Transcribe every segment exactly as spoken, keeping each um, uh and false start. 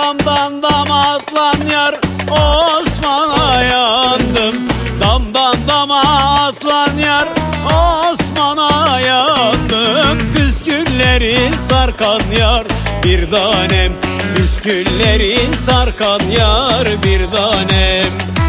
Damdan dama atlan yar, Osman'a yandım. Damdan dama atlan yar, Osman'a yandım. Püskülleri sarkan yar bir tanem, püskülleri sarkan yar bir tanem.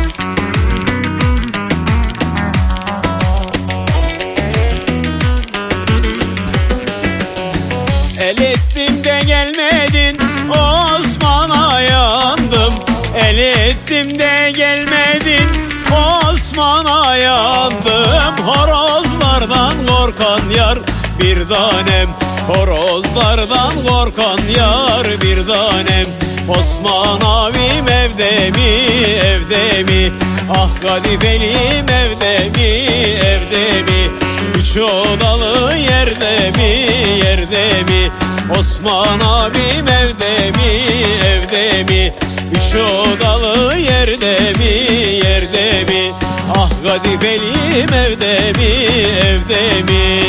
El ettim de gelmedin, Osman'a yandım. El ettim de gelmedin, Osman'a yandım. Horozlardan korkan yar bir tanem, horozlardan korkan yar bir tanem. Osman abim evde mi, evde mi? Ah kadifelim evde mi, evde mi? Üç odalı yerde mi, yerde mi? Osman abim evde mi, evde mi? Üç odalı yerde mi, yerde mi? Ah kadifelim evde mi, evde mi?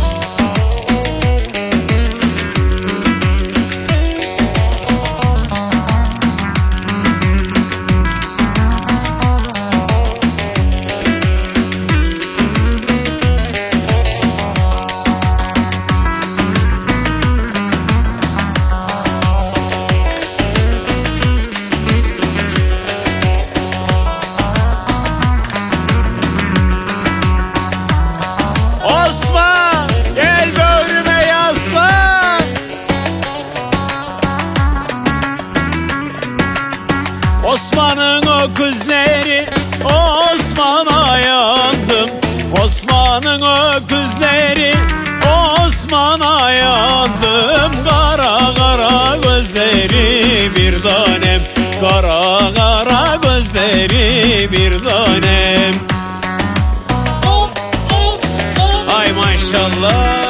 Osman gel böğrüme yaslan. Osman'ın o kızları, Osman'a yandım. Osman'ın o kızları, Osman'a yandım. Kara kara gözleri bir tanem, kara kara gözleri bir tanem. Ay maşallah.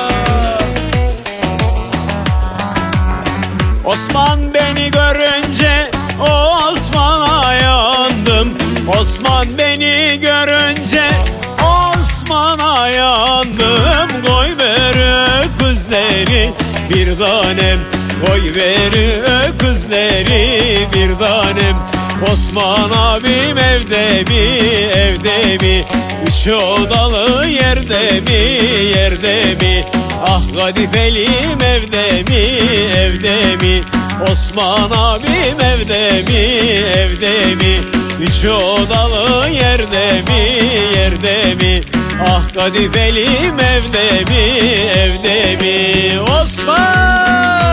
Osman beni görünce, Osman'a yandım. Osman beni görünce, Osman'a yandım. Koy ver kızları bir tanem, koy ver kızları bir tanem. Osman abim evde mi, evde mi? Üç odalı yerde mi, yerde mi? Ah kadifelim evde mi, evde mi? Osman abim evde mi, evde mi? Üç odalı yerde mi, yerde mi? Ah kadifelim evde mi, evde mi? Osman!